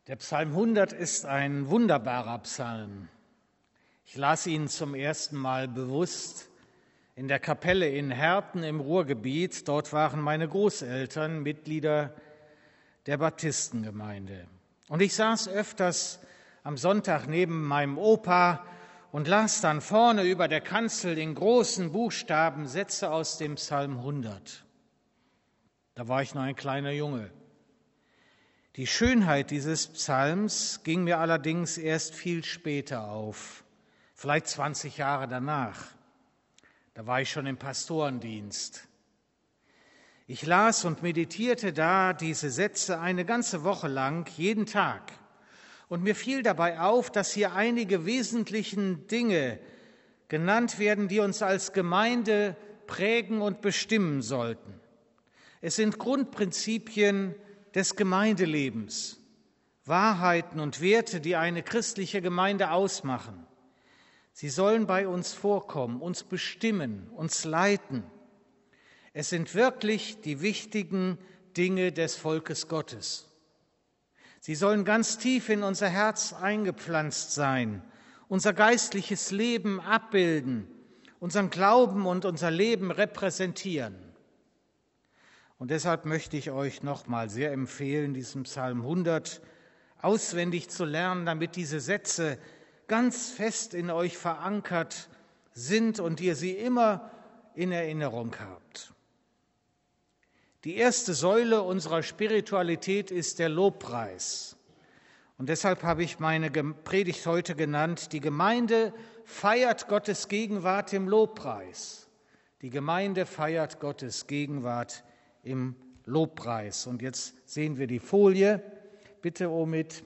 Der Psalm 100 ist ein wunderbarer Psalm. Ich las ihn zum ersten Mal bewusst in der Kapelle in Herten im Ruhrgebiet. Dort waren meine Großeltern Mitglieder der Baptistengemeinde. Und ich saß öfters am Sonntag neben meinem Opa und las dann vorne über der Kanzel in großen Buchstaben Sätze aus dem Psalm 100. Da war ich noch ein kleiner Junge. Die Schönheit dieses Psalms ging mir allerdings erst viel später auf, vielleicht 20 Jahre danach. Da war ich schon im Pastorendienst. Ich las und meditierte da diese Sätze eine ganze Woche lang, jeden Tag. Und mir fiel dabei auf, dass hier einige wesentliche Dinge genannt werden, die uns als Gemeinde prägen und bestimmen sollten. Es sind Grundprinzipien des Gemeindelebens, Wahrheiten und Werte, die eine christliche Gemeinde ausmachen. Sie sollen bei uns vorkommen, uns bestimmen, uns leiten. Es sind wirklich die wichtigen Dinge des Volkes Gottes. Sie sollen ganz tief in unser Herz eingepflanzt sein, unser geistliches Leben abbilden, unseren Glauben und unser Leben repräsentieren. Und deshalb möchte ich euch nochmal sehr empfehlen, diesen Psalm 100 auswendig zu lernen, damit diese Sätze ganz fest in euch verankert sind und ihr sie immer in Erinnerung habt. Die erste Säule unserer Spiritualität ist der Lobpreis. Und deshalb habe ich meine Predigt heute genannt, die Gemeinde feiert Gottes Gegenwart im Lobpreis. Die Gemeinde feiert Gottes Gegenwart im Lobpreis. Und jetzt sehen wir die Folie. Bitte, Omid,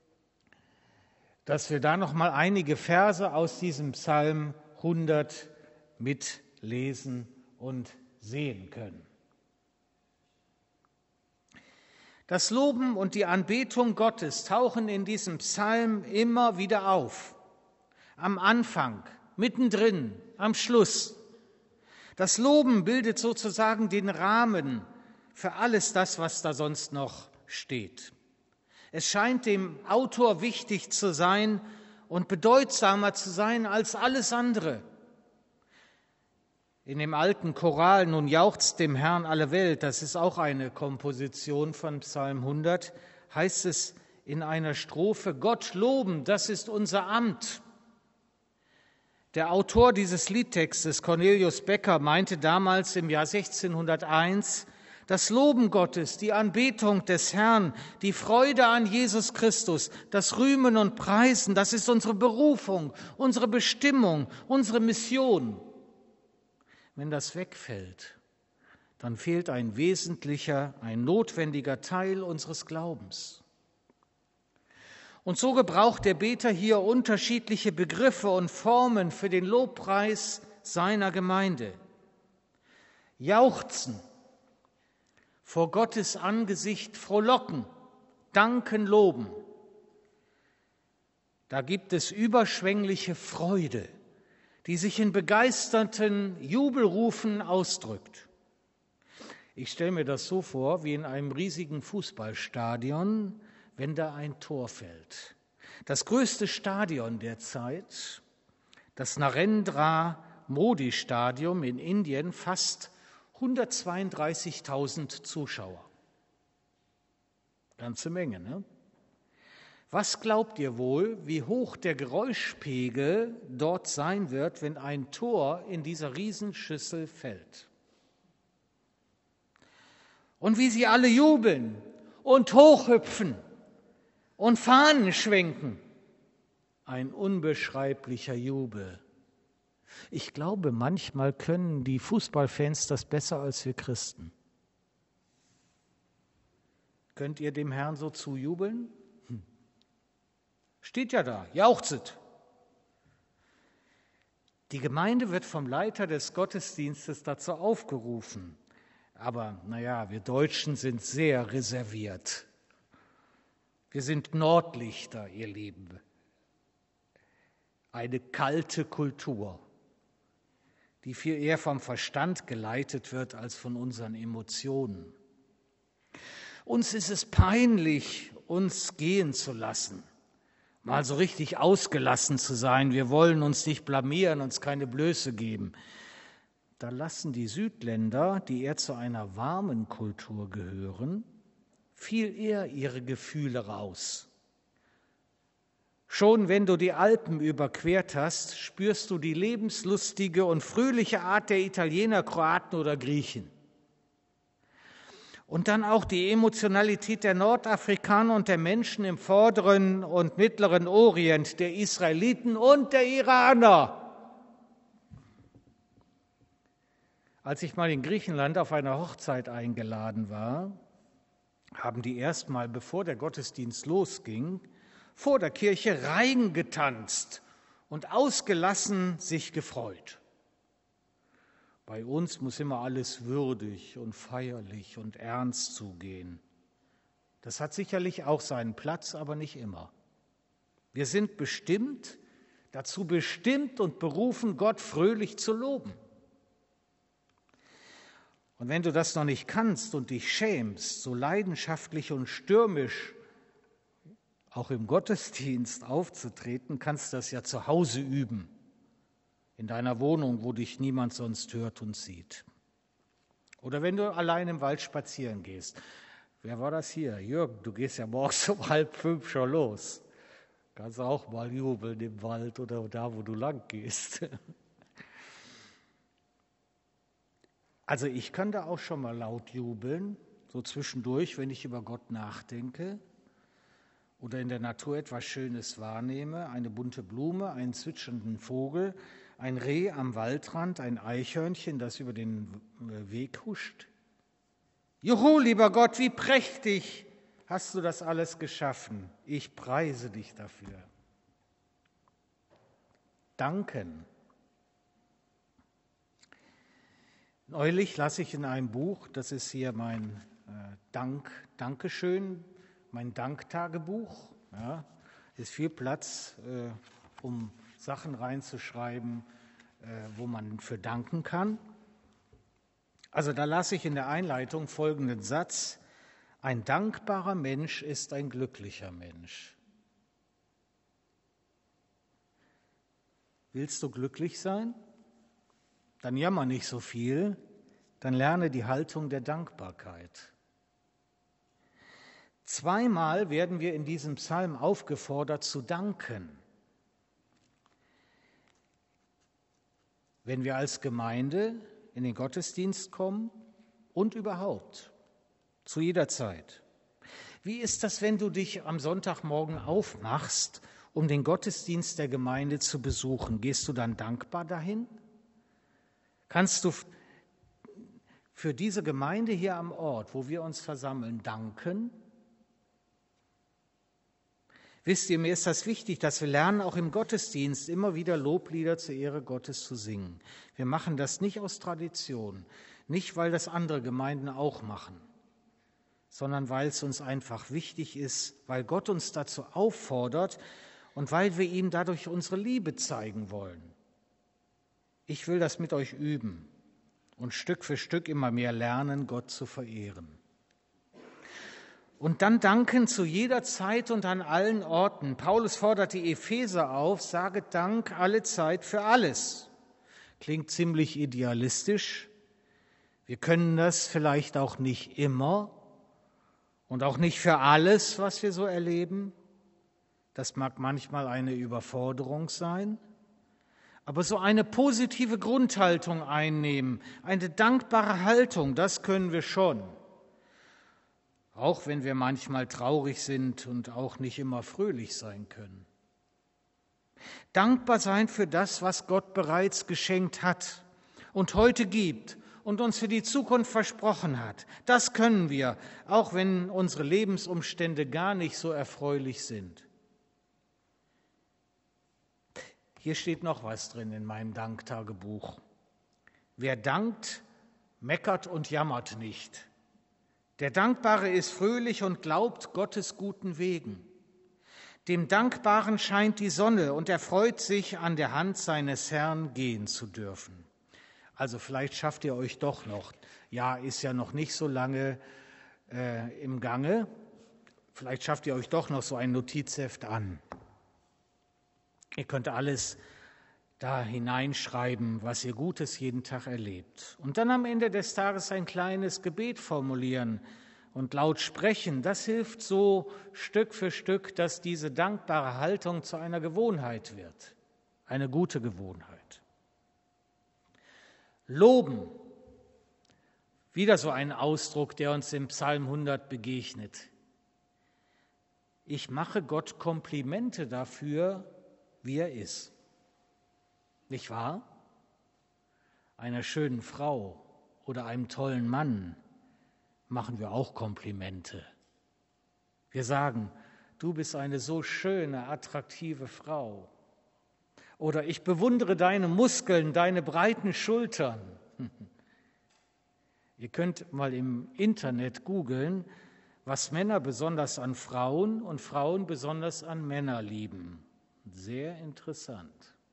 dass wir da noch mal einige Verse aus diesem Psalm 100 mitlesen und sehen können. Das Loben und die Anbetung Gottes tauchen in diesem Psalm immer wieder auf. Am Anfang, mittendrin, am Schluss. Das Loben bildet sozusagen den Rahmen für alles das, was da sonst noch steht. Es scheint dem Autor wichtig zu sein und bedeutsamer zu sein als alles andere. In dem alten Choral "Nun jauchzt dem Herrn alle Welt", das ist auch eine Komposition von Psalm 100, heißt es in einer Strophe: Gott loben, das ist unser Amt. Der Autor dieses Liedtextes, Cornelius Becker, meinte damals im Jahr 1601, das Loben Gottes, die Anbetung des Herrn, die Freude an Jesus Christus, das Rühmen und Preisen, das ist unsere Berufung, unsere Bestimmung, unsere Mission. Wenn das wegfällt, dann fehlt ein wesentlicher, ein notwendiger Teil unseres Glaubens. Und so gebraucht der Beter hier unterschiedliche Begriffe und Formen für den Lobpreis seiner Gemeinde. Jauchzen, vor Gottes Angesicht frohlocken, danken, loben. Da gibt es überschwängliche Freude, die sich in begeisterten Jubelrufen ausdrückt. Ich stelle mir das so vor, wie in einem riesigen Fußballstadion, wenn da ein Tor fällt. Das größte Stadion der Zeit, das Narendra Modi Stadium in Indien, fasst 132.000 Zuschauer. Ganze Menge, ne? Was glaubt ihr wohl, wie hoch der Geräuschpegel dort sein wird, wenn ein Tor in dieser Riesenschüssel fällt? Und wie sie alle jubeln und hochhüpfen und Fahnen schwenken. Ein unbeschreiblicher Jubel. Ich glaube, manchmal können die Fußballfans das besser als wir Christen. Könnt ihr dem Herrn so zujubeln? Steht ja da, jauchzet. Die Gemeinde wird vom Leiter des Gottesdienstes dazu aufgerufen. Aber wir Deutschen sind sehr reserviert. Wir sind Nordlichter, ihr Lieben. Eine kalte Kultur, die viel eher vom Verstand geleitet wird als von unseren Emotionen. Uns ist es peinlich uns gehen zu lassen, mal so richtig ausgelassen zu sein. Wir wollen uns nicht blamieren, uns keine Blöße geben. Da lassen die Südländer, die eher zu einer warmen Kultur gehören, viel eher ihre Gefühle raus. Schon wenn du die Alpen überquert hast, spürst du die lebenslustige und fröhliche Art der Italiener, Kroaten oder Griechen. Und dann auch die Emotionalität der Nordafrikaner und der Menschen im vorderen und mittleren Orient, der Israeliten und der Iraner. Als ich mal in Griechenland auf einer Hochzeit eingeladen war, haben die erstmal, bevor der Gottesdienst losging, vor der Kirche Reigen getanzt und ausgelassen sich gefreut. Bei uns muss immer alles würdig und feierlich und ernst zugehen. Das hat sicherlich auch seinen Platz, aber nicht immer. Wir sind dazu bestimmt und berufen, Gott fröhlich zu loben. Und wenn du das noch nicht kannst und dich schämst, so leidenschaftlich und stürmisch auch im Gottesdienst aufzutreten, kannst du das ja zu Hause üben, in deiner Wohnung, wo dich niemand sonst hört und sieht. Oder wenn du allein im Wald spazieren gehst. Wer war das hier? Jürgen, du gehst ja morgens um 4:30 schon los. Kannst auch mal jubeln im Wald oder da, wo du lang gehst. Also ich kann da auch schon mal laut jubeln, so zwischendurch, wenn ich über Gott nachdenke oder in der Natur etwas Schönes wahrnehme, eine bunte Blume, einen zwitschernden Vogel, ein Reh am Waldrand, ein Eichhörnchen, das über den Weg huscht. Juhu, lieber Gott, wie prächtig hast du das alles geschaffen. Ich preise dich dafür. Danken. Neulich las ich in einem Buch, das ist hier mein Dankeschön, mein Danktagebuch. Ja, ist viel Platz, um Sachen reinzuschreiben, wo man für danken kann. Also da las ich in der Einleitung folgenden Satz: Ein dankbarer Mensch ist ein glücklicher Mensch. Willst du glücklich sein? Dann jammer nicht so viel, dann lerne die Haltung der Dankbarkeit. Zweimal werden wir in diesem Psalm aufgefordert zu danken. Wenn wir als Gemeinde in den Gottesdienst kommen und überhaupt, zu jeder Zeit. Wie ist das, wenn du dich am Sonntagmorgen aufmachst, um den Gottesdienst der Gemeinde zu besuchen? Gehst du dann dankbar dahin? Kannst du für diese Gemeinde hier am Ort, wo wir uns versammeln, danken? Wisst ihr, mir ist das wichtig, dass wir lernen, auch im Gottesdienst immer wieder Loblieder zur Ehre Gottes zu singen. Wir machen das nicht aus Tradition, nicht weil das andere Gemeinden auch machen, sondern weil es uns einfach wichtig ist, weil Gott uns dazu auffordert und weil wir ihm dadurch unsere Liebe zeigen wollen. Ich will das mit euch üben und Stück für Stück immer mehr lernen, Gott zu verehren. Und dann danken zu jeder Zeit und an allen Orten. Paulus fordert die Epheser auf, sage Dank alle Zeit für alles. Klingt ziemlich idealistisch. Wir können das vielleicht auch nicht immer und auch nicht für alles, was wir so erleben. Das mag manchmal eine Überforderung sein. Aber so eine positive Grundhaltung einnehmen, eine dankbare Haltung, das können wir schon. Auch wenn wir manchmal traurig sind und auch nicht immer fröhlich sein können. Dankbar sein für das, was Gott bereits geschenkt hat und heute gibt und uns für die Zukunft versprochen hat. Das können wir, auch wenn unsere Lebensumstände gar nicht so erfreulich sind. Hier steht noch was drin in meinem Danktagebuch. Wer dankt, meckert und jammert nicht. Der Dankbare ist fröhlich und glaubt Gottes guten Wegen. Dem Dankbaren scheint die Sonne und er freut sich, an der Hand seines Herrn gehen zu dürfen. Also vielleicht schafft ihr euch doch noch. Ja, ist ja noch nicht so lange im Gange. Vielleicht schafft ihr euch doch noch so ein Notizheft an. Ihr könnt alles da hineinschreiben, was ihr Gutes jeden Tag erlebt. Und dann am Ende des Tages ein kleines Gebet formulieren und laut sprechen. Das hilft so Stück für Stück, dass diese dankbare Haltung zu einer Gewohnheit wird. Eine gute Gewohnheit. Loben. Wieder so ein Ausdruck, der uns im Psalm 100 begegnet. Ich mache Gott Komplimente dafür, wie er ist. Nicht wahr? Einer schönen Frau oder einem tollen Mann machen wir auch Komplimente. Wir sagen, du bist eine so schöne, attraktive Frau. Oder ich bewundere deine Muskeln, deine breiten Schultern. Ihr könnt mal im Internet googeln, was Männer besonders an Frauen und Frauen besonders an Männer lieben. Sehr interessant.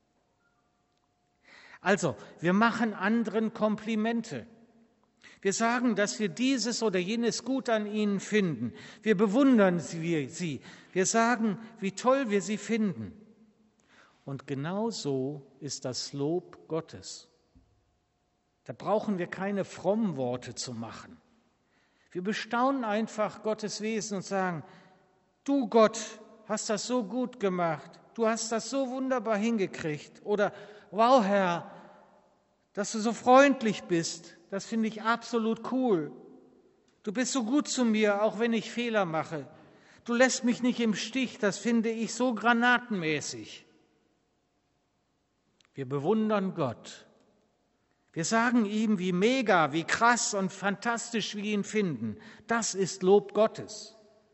Also, wir machen anderen Komplimente. Wir sagen, dass wir dieses oder jenes gut an ihnen finden. Wir bewundern sie. Wir sagen, wie toll wir sie finden. Und genau so ist das Lob Gottes. Da brauchen wir keine frommen Worte zu machen. Wir bestaunen einfach Gottes Wesen und sagen, du Gott hast das so gut gemacht, du hast das so wunderbar hingekriegt. Oder, wow Herr, dass du so freundlich bist, das finde ich absolut cool. Du bist so gut zu mir, auch wenn ich Fehler mache. Du lässt mich nicht im Stich, das finde ich so granatenmäßig. Wir bewundern Gott. Wir sagen ihm, wie mega, wie krass und fantastisch wir ihn finden. Das ist Lob Gottes.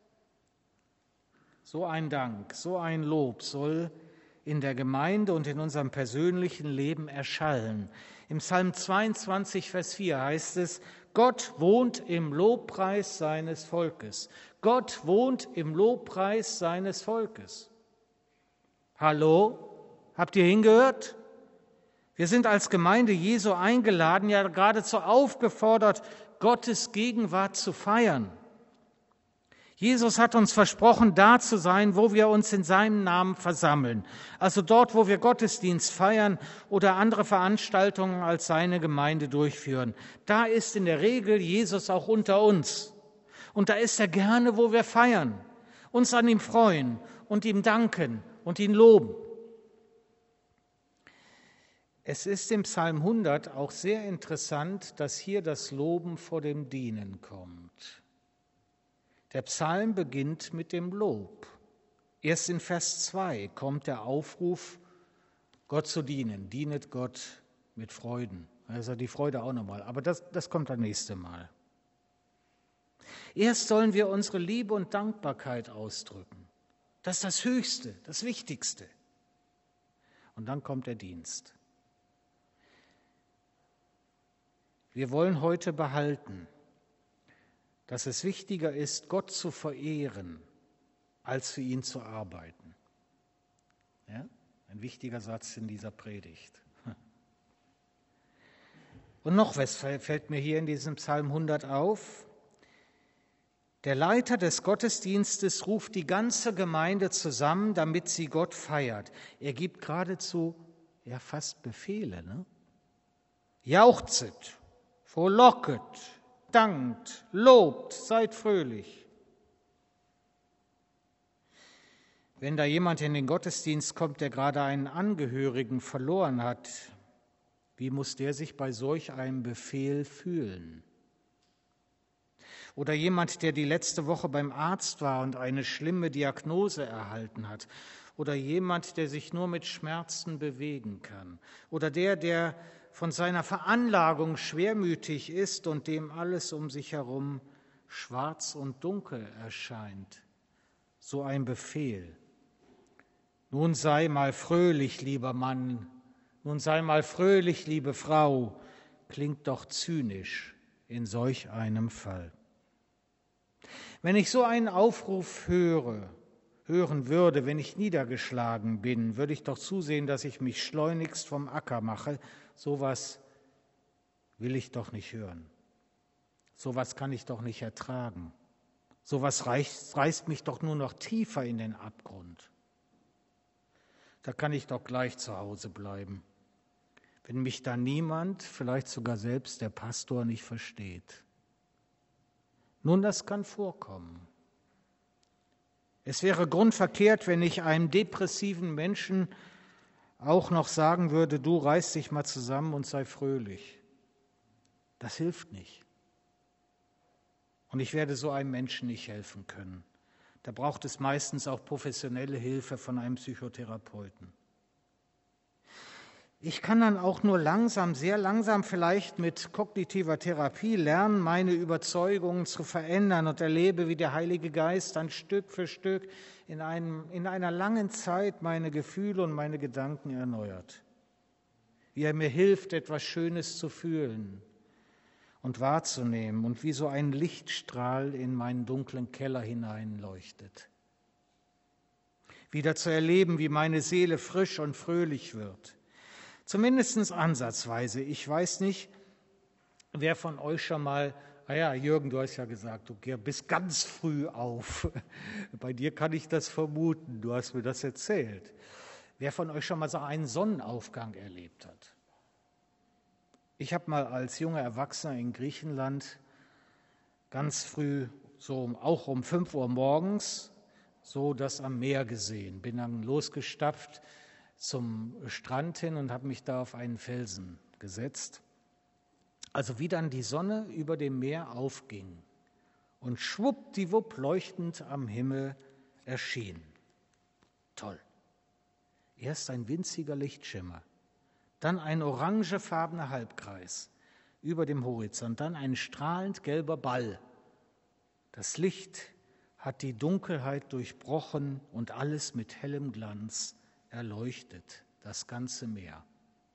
So ein Dank, so ein Lob soll in der Gemeinde und in unserem persönlichen Leben erschallen. Im Psalm 22, Vers 4 heißt es, Gott wohnt im Lobpreis seines Volkes. Gott wohnt im Lobpreis seines Volkes. Hallo? Habt ihr hingehört? Wir sind als Gemeinde Jesu eingeladen, ja geradezu aufgefordert, Gottes Gegenwart zu feiern. Jesus hat uns versprochen, da zu sein, wo wir uns in seinem Namen versammeln. Also dort, wo wir Gottesdienst feiern oder andere Veranstaltungen als seine Gemeinde durchführen. Da ist in der Regel Jesus auch unter uns. Und da ist er gerne, wo wir feiern, uns an ihm freuen und ihm danken und ihn loben. Es ist im Psalm 100 auch sehr interessant, dass hier das Loben vor dem Dienen kommt. Der Psalm beginnt mit dem Lob. Erst in Vers 2 kommt der Aufruf, Gott zu dienen. Dienet Gott mit Freuden. Also die Freude auch nochmal, aber das kommt das nächste Mal. Erst sollen wir unsere Liebe und Dankbarkeit ausdrücken. Das ist das Höchste, das Wichtigste. Und dann kommt der Dienst. Wir wollen heute behalten, dass es wichtiger ist, Gott zu verehren, als für ihn zu arbeiten. Ja? Ein wichtiger Satz in dieser Predigt. Und noch was fällt mir hier in diesem Psalm 100 auf. Der Leiter des Gottesdienstes ruft die ganze Gemeinde zusammen, damit sie Gott feiert. Er gibt geradezu fast Befehle. Ne? Jauchzet, frohlocket, dankt, lobt, seid fröhlich. Wenn da jemand in den Gottesdienst kommt, der gerade einen Angehörigen verloren hat, wie muss der sich bei solch einem Befehl fühlen? Oder jemand, der die letzte Woche beim Arzt war und eine schlimme Diagnose erhalten hat. Oder jemand, der sich nur mit Schmerzen bewegen kann. Oder der von seiner Veranlagung schwermütig ist und dem alles um sich herum schwarz und dunkel erscheint. So ein Befehl. Nun sei mal fröhlich, lieber Mann, nun sei mal fröhlich, liebe Frau, klingt doch zynisch in solch einem Fall. Wenn ich so einen Aufruf hören würde, wenn ich niedergeschlagen bin, würde ich doch zusehen, dass ich mich schleunigst vom Acker mache. Sowas will ich doch nicht hören. Sowas kann ich doch nicht ertragen. Sowas reißt mich doch nur noch tiefer in den Abgrund. Da kann ich doch gleich zu Hause bleiben, wenn mich da niemand, vielleicht sogar selbst der Pastor, nicht versteht. Nun, das kann vorkommen. Es wäre grundverkehrt, wenn ich einem depressiven Menschen auch noch sagen würde, du reiß dich mal zusammen und sei fröhlich. Das hilft nicht. Und ich werde so einem Menschen nicht helfen können. Da braucht es meistens auch professionelle Hilfe von einem Psychotherapeuten. Ich kann dann auch nur langsam, sehr langsam vielleicht mit kognitiver Therapie lernen, meine Überzeugungen zu verändern und erlebe, wie der Heilige Geist dann Stück für Stück in einer langen Zeit meine Gefühle und meine Gedanken erneuert. Wie er mir hilft, etwas Schönes zu fühlen und wahrzunehmen und wie so ein Lichtstrahl in meinen dunklen Keller hineinleuchtet. Wieder zu erleben, wie meine Seele frisch und fröhlich wird. Zumindest ansatzweise. Ich weiß nicht, wer von euch schon mal, Jürgen, du hast ja gesagt, du bist ganz früh auf. Bei dir kann ich das vermuten, du hast mir das erzählt. Wer von euch schon mal so einen Sonnenaufgang erlebt hat? Ich habe mal als junger Erwachsener in Griechenland ganz früh, auch um 5 Uhr morgens, so das am Meer gesehen. Bin dann losgestapft zum Strand hin und habe mich da auf einen Felsen gesetzt. Also wie dann die Sonne über dem Meer aufging und schwuppdiwupp leuchtend am Himmel erschien. Toll. Erst ein winziger Lichtschimmer, dann ein orangefarbener Halbkreis über dem Horizont, dann ein strahlend gelber Ball. Das Licht hat die Dunkelheit durchbrochen und alles mit hellem Glanz erleuchtet, das ganze Meer.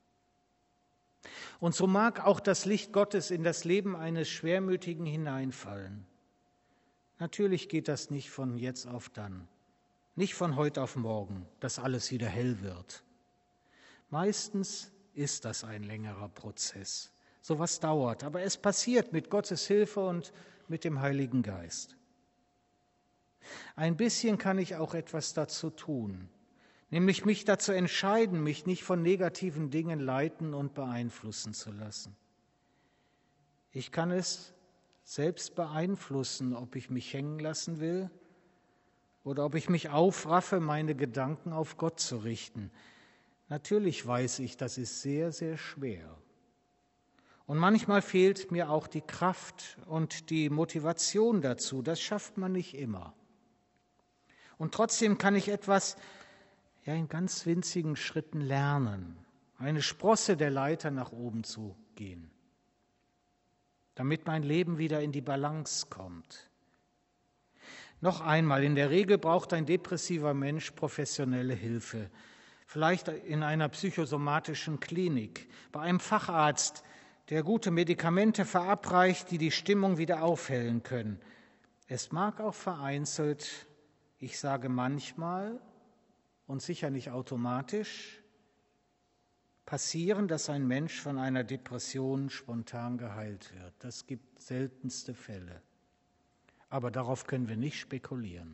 Und so mag auch das Licht Gottes in das Leben eines Schwermütigen hineinfallen. Natürlich geht das nicht von jetzt auf dann, nicht von heute auf morgen, dass alles wieder hell wird. Meistens ist das ein längerer Prozess. Sowas dauert, aber es passiert mit Gottes Hilfe und mit dem Heiligen Geist. Ein bisschen kann ich auch etwas dazu tun, nämlich mich dazu entscheiden, mich nicht von negativen Dingen leiten und beeinflussen zu lassen. Ich kann es selbst beeinflussen, ob ich mich hängen lassen will oder ob ich mich aufraffe, meine Gedanken auf Gott zu richten. Natürlich weiß ich, das ist sehr, sehr schwer. Und manchmal fehlt mir auch die Kraft und die Motivation dazu. Das schafft man nicht immer. Und trotzdem kann ich etwas in ganz winzigen Schritten lernen, eine Sprosse der Leiter nach oben zu gehen, damit mein Leben wieder in die Balance kommt. Noch einmal, in der Regel braucht ein depressiver Mensch professionelle Hilfe, vielleicht in einer psychosomatischen Klinik, bei einem Facharzt, der gute Medikamente verabreicht, die die Stimmung wieder aufhellen können. Es mag auch vereinzelt, ich sage manchmal und sicher nicht automatisch, passieren, dass ein Mensch von einer Depression spontan geheilt wird. Das gibt seltenste Fälle. Aber darauf können wir nicht spekulieren.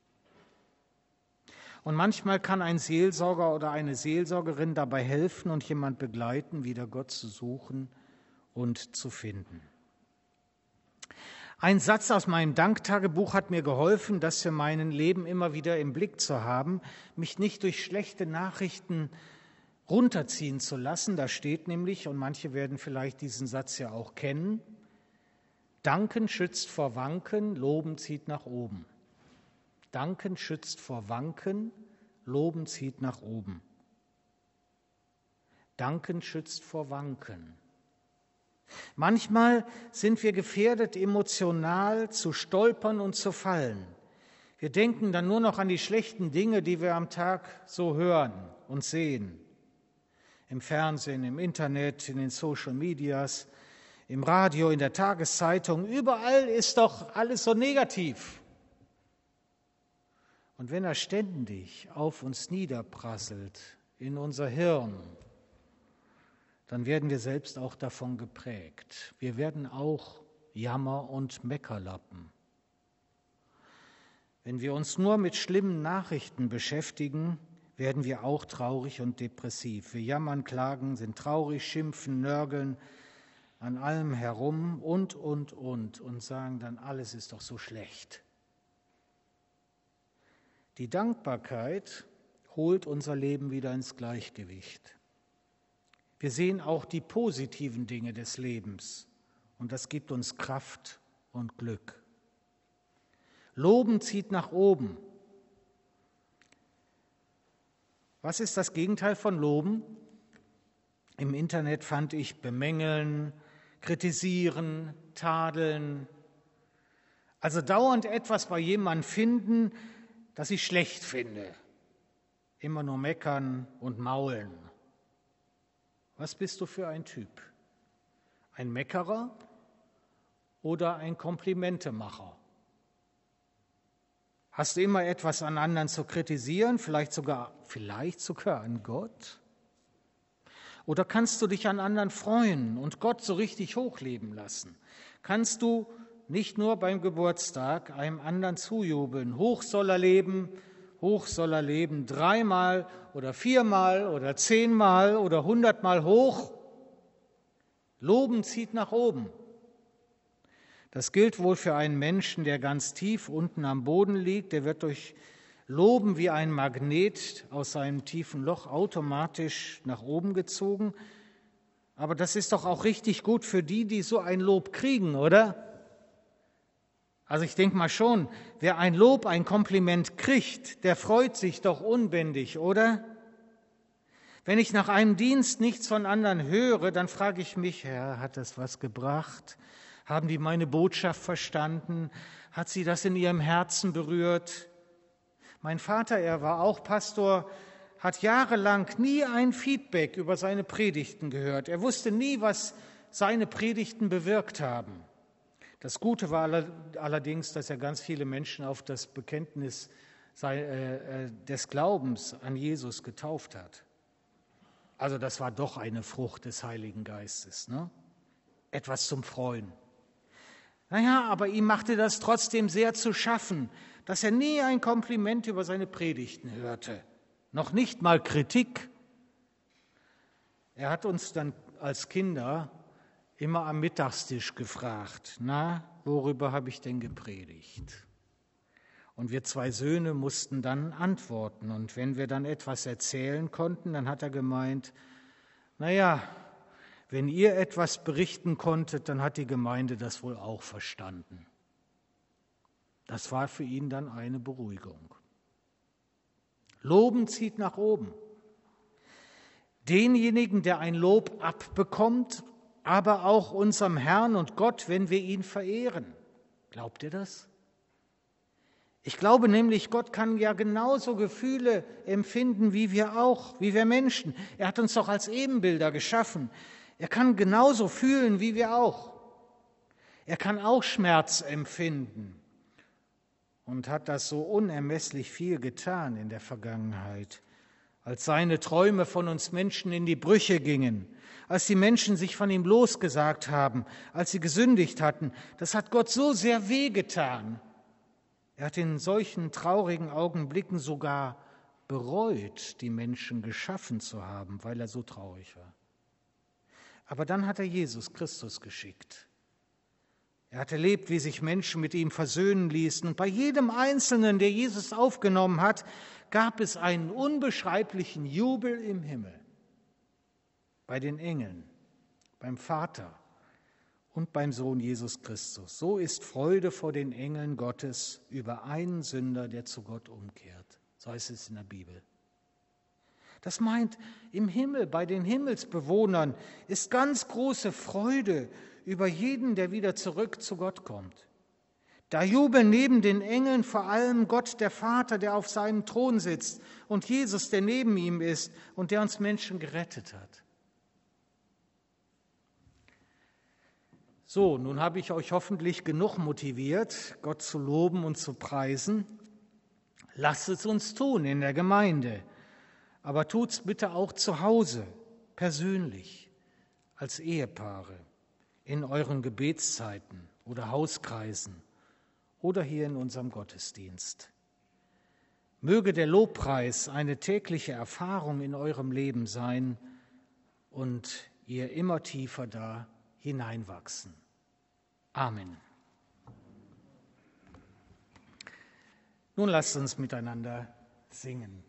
Und manchmal kann ein Seelsorger oder eine Seelsorgerin dabei helfen und jemand begleiten, wieder Gott zu suchen und zu finden. Ein Satz aus meinem Danktagebuch hat mir geholfen, das für mein Leben immer wieder im Blick zu haben, mich nicht durch schlechte Nachrichten runterziehen zu lassen. Da steht nämlich, und manche werden vielleicht diesen Satz ja auch kennen, Danken schützt vor Wanken, Loben zieht nach oben. Danken schützt vor Wanken, Loben zieht nach oben. Danken schützt vor Wanken. Manchmal sind wir gefährdet, emotional zu stolpern und zu fallen. Wir denken dann nur noch an die schlechten Dinge, die wir am Tag so hören und sehen. Im Fernsehen, im Internet, in den Social Medias, im Radio, in der Tageszeitung. Überall ist doch alles so negativ. Und wenn er ständig auf uns niederprasselt, in unser Hirn, dann werden wir selbst auch davon geprägt. Wir werden auch Jammer- und Meckerlappen. Wenn wir uns nur mit schlimmen Nachrichten beschäftigen, werden wir auch traurig und depressiv. Wir jammern, klagen, sind traurig, schimpfen, nörgeln an allem herum und sagen dann, alles ist doch so schlecht. Die Dankbarkeit holt unser Leben wieder ins Gleichgewicht. Wir sehen auch die positiven Dinge des Lebens und das gibt uns Kraft und Glück. Loben zieht nach oben. Was ist das Gegenteil von Loben? Im Internet fand ich bemängeln, kritisieren, tadeln. Also dauernd etwas bei jemandem finden, das ich schlecht finde. Immer nur meckern und maulen. Was bist du für ein Typ? Ein Meckerer oder ein Komplimentemacher? Hast du immer etwas an anderen zu kritisieren, vielleicht sogar an Gott? Oder kannst du dich an anderen freuen und Gott so richtig hochleben lassen? Kannst du nicht nur beim Geburtstag einem anderen zujubeln, hoch soll er leben, 3-mal oder 4-mal oder 10-mal oder 100-mal hoch? Loben zieht nach oben. Das gilt wohl für einen Menschen, der ganz tief unten am Boden liegt. Der wird durch Loben wie ein Magnet aus seinem tiefen Loch automatisch nach oben gezogen. Aber das ist doch auch richtig gut für die, die so ein Lob kriegen, oder? Also ich denke mal schon, wer ein Lob, ein Kompliment kriegt, der freut sich doch unbändig, oder? Wenn ich nach einem Dienst nichts von anderen höre, dann frage ich mich, Herr, hat das was gebracht? Haben die meine Botschaft verstanden? Hat sie das in ihrem Herzen berührt? Mein Vater, er war auch Pastor, hat jahrelang nie ein Feedback über seine Predigten gehört. Er wusste nie, was seine Predigten bewirkt haben. Das Gute war allerdings, dass er ganz viele Menschen auf das Bekenntnis des Glaubens an Jesus getauft hat. Also das war doch eine Frucht des Heiligen Geistes, ne? Etwas zum Freuen. Naja, aber ihm machte das trotzdem sehr zu schaffen, dass er nie ein Kompliment über seine Predigten hörte, noch nicht mal Kritik. Er hat uns dann als Kinder immer am Mittagstisch gefragt, na, worüber habe ich denn gepredigt? Und wir 2 Söhne mussten dann antworten. Und wenn wir dann etwas erzählen konnten, dann hat er gemeint, naja, wenn ihr etwas berichten konntet, dann hat die Gemeinde das wohl auch verstanden. Das war für ihn dann eine Beruhigung. Loben zieht nach oben. Denjenigen, der ein Lob abbekommt, aber auch unserem Herrn und Gott, wenn wir ihn verehren. Glaubt ihr das? Ich glaube nämlich, Gott kann ja genauso Gefühle empfinden wie wir auch, wie wir Menschen. Er hat uns doch als Ebenbilder geschaffen. Er kann genauso fühlen wie wir auch. Er kann auch Schmerz empfinden und hat das so unermesslich viel getan in der Vergangenheit, als seine Träume von uns Menschen in die Brüche gingen, als die Menschen sich von ihm losgesagt haben, als sie gesündigt hatten. Das hat Gott so sehr wehgetan. Er hat in solchen traurigen Augenblicken sogar bereut, die Menschen geschaffen zu haben, weil er so traurig war. Aber dann hat er Jesus Christus geschickt. Er hat erlebt, wie sich Menschen mit ihm versöhnen ließen. Und bei jedem Einzelnen, der Jesus aufgenommen hat, gab es einen unbeschreiblichen Jubel im Himmel. Bei den Engeln, beim Vater und beim Sohn Jesus Christus. So ist Freude vor den Engeln Gottes über einen Sünder, der zu Gott umkehrt. So heißt es in der Bibel. Das meint, im Himmel, bei den Himmelsbewohnern, ist ganz große Freude über jeden, der wieder zurück zu Gott kommt. Da jubeln neben den Engeln vor allem Gott, der Vater, der auf seinem Thron sitzt, und Jesus, der neben ihm ist und der uns Menschen gerettet hat. So, nun habe ich euch hoffentlich genug motiviert, Gott zu loben und zu preisen. Lasst es uns tun in der Gemeinde. Aber tut's bitte auch zu Hause, persönlich, als Ehepaare, in euren Gebetszeiten oder Hauskreisen oder hier in unserem Gottesdienst. Möge der Lobpreis eine tägliche Erfahrung in eurem Leben sein und ihr immer tiefer da hineinwachsen. Amen. Nun lasst uns miteinander singen.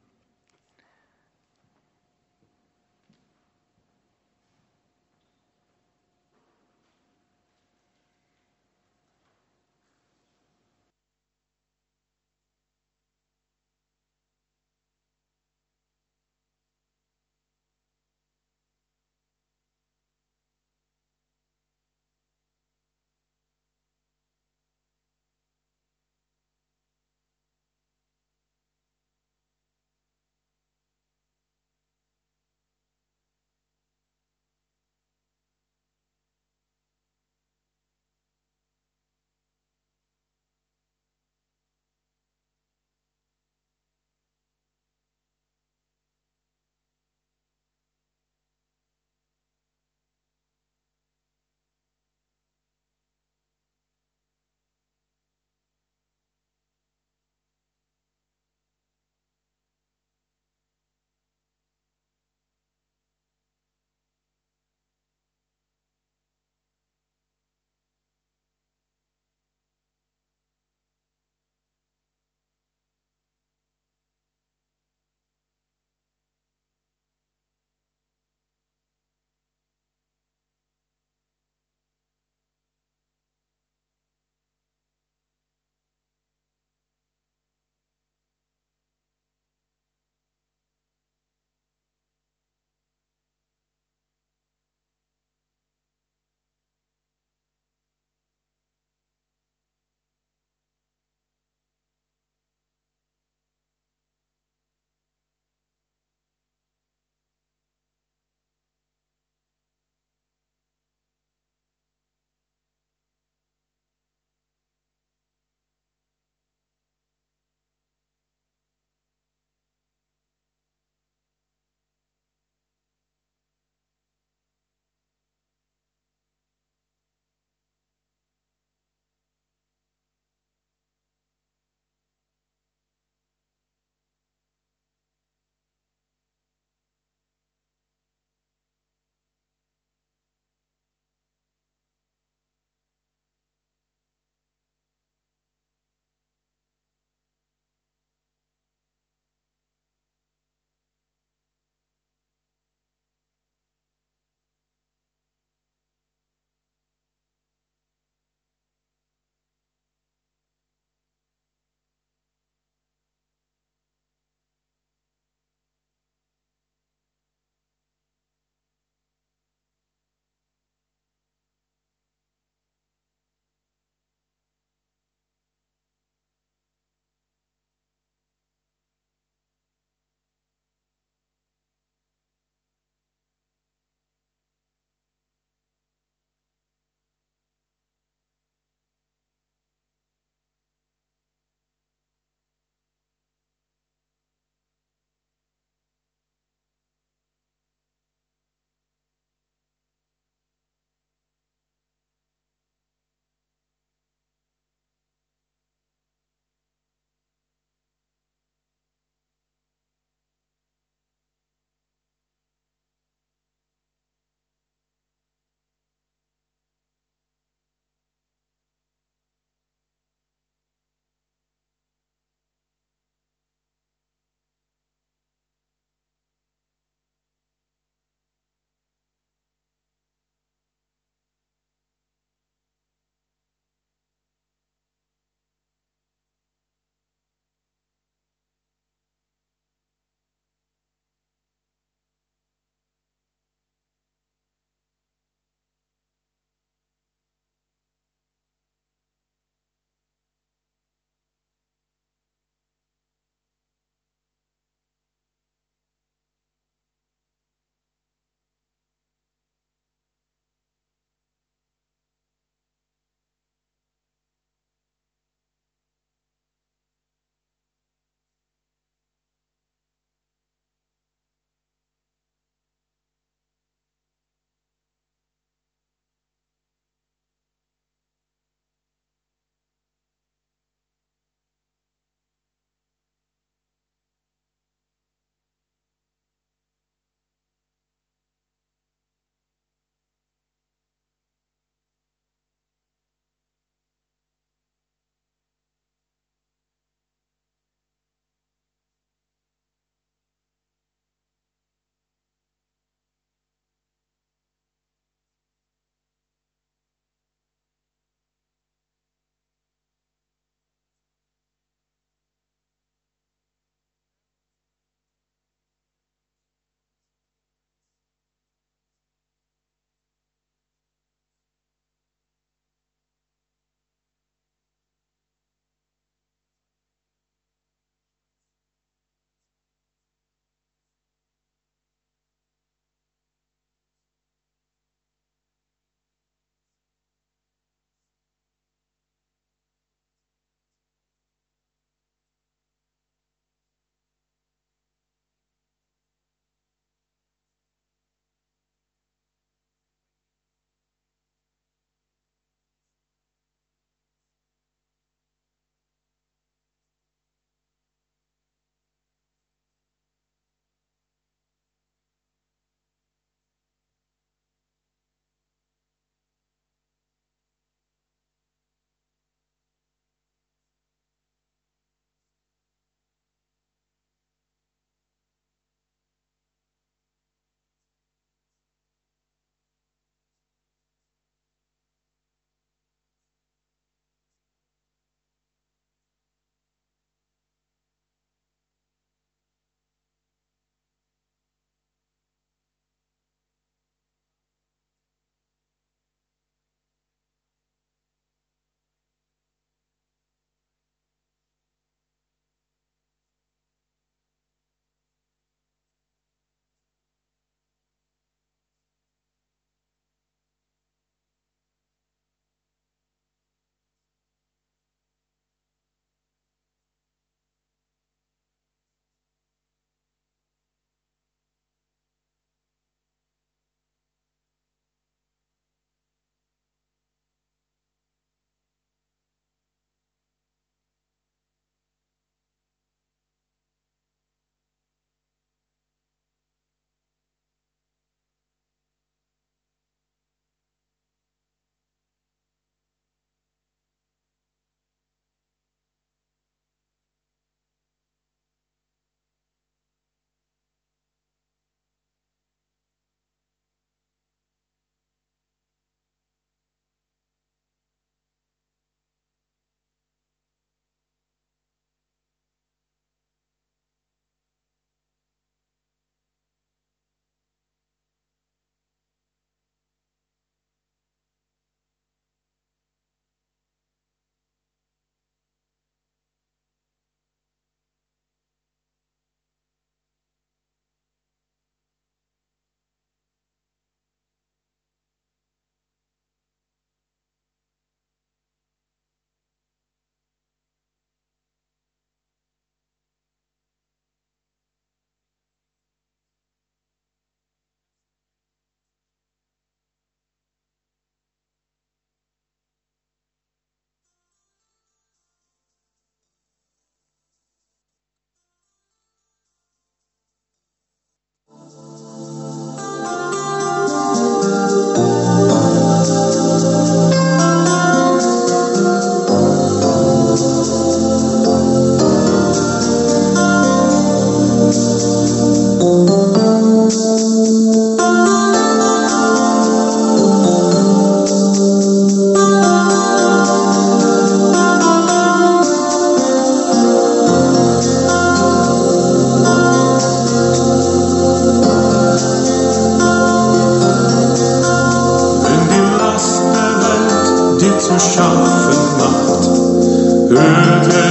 Töte